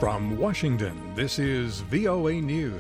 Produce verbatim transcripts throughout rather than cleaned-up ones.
From Washington, this is V O A News.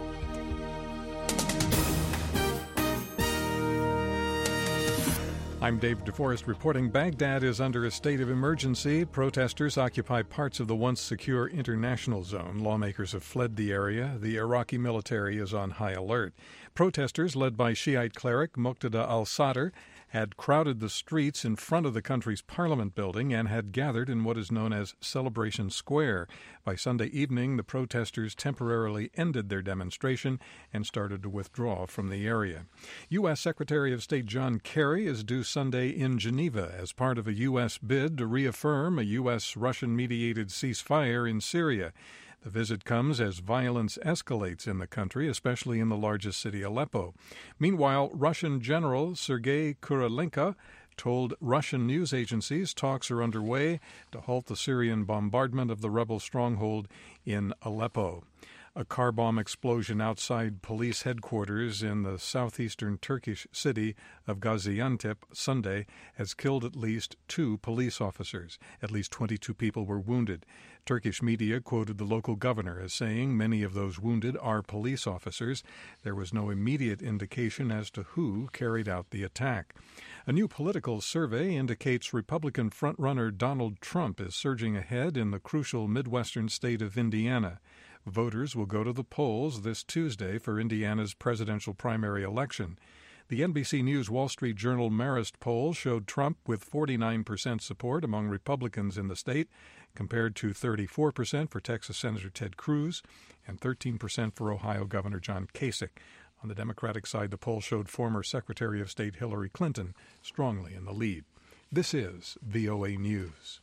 I'm Dave DeForest reporting Baghdad is under a state of emergency. Protesters occupy parts of the once secure international zone. Lawmakers have fled the area. The Iraqi military is on high alert. Protesters, led by Shiite cleric Muqtada al-Sadr, had crowded the streets in front of the country's parliament building and had gathered in what is known as Celebration Square. By Sunday evening, the protesters temporarily ended their demonstration and started to withdraw from the area. U S. Secretary of State John Kerry is due Sunday in Geneva as part of a U S bid to reaffirm a U S-Russian-mediated ceasefire in Syria. The visit comes as violence escalates in the country, especially in the largest city, Aleppo. Meanwhile, Russian General Sergei Kurylenko told Russian news agencies talks are underway to halt the Syrian bombardment of the rebel stronghold in Aleppo. A car bomb explosion outside police headquarters in the southeastern Turkish city of Gaziantep Sunday has killed at least two police officers. At least twenty-two people were wounded. Turkish media quoted the local governor as saying many of those wounded are police officers. There was no immediate indication as to who carried out the attack. A new political survey indicates Republican frontrunner Donald Trump is surging ahead in the crucial Midwestern state of Indiana. Voters will go to the polls this Tuesday for Indiana's presidential primary election. The N B C News Wall Street Journal Marist poll showed Trump with forty-nine percent support among Republicans in the state, compared to thirty-four percent for Texas Senator Ted Cruz and thirteen percent for Ohio Governor John Kasich. On the Democratic side, the poll showed former Secretary of State Hillary Clinton strongly in the lead. This is V O A News.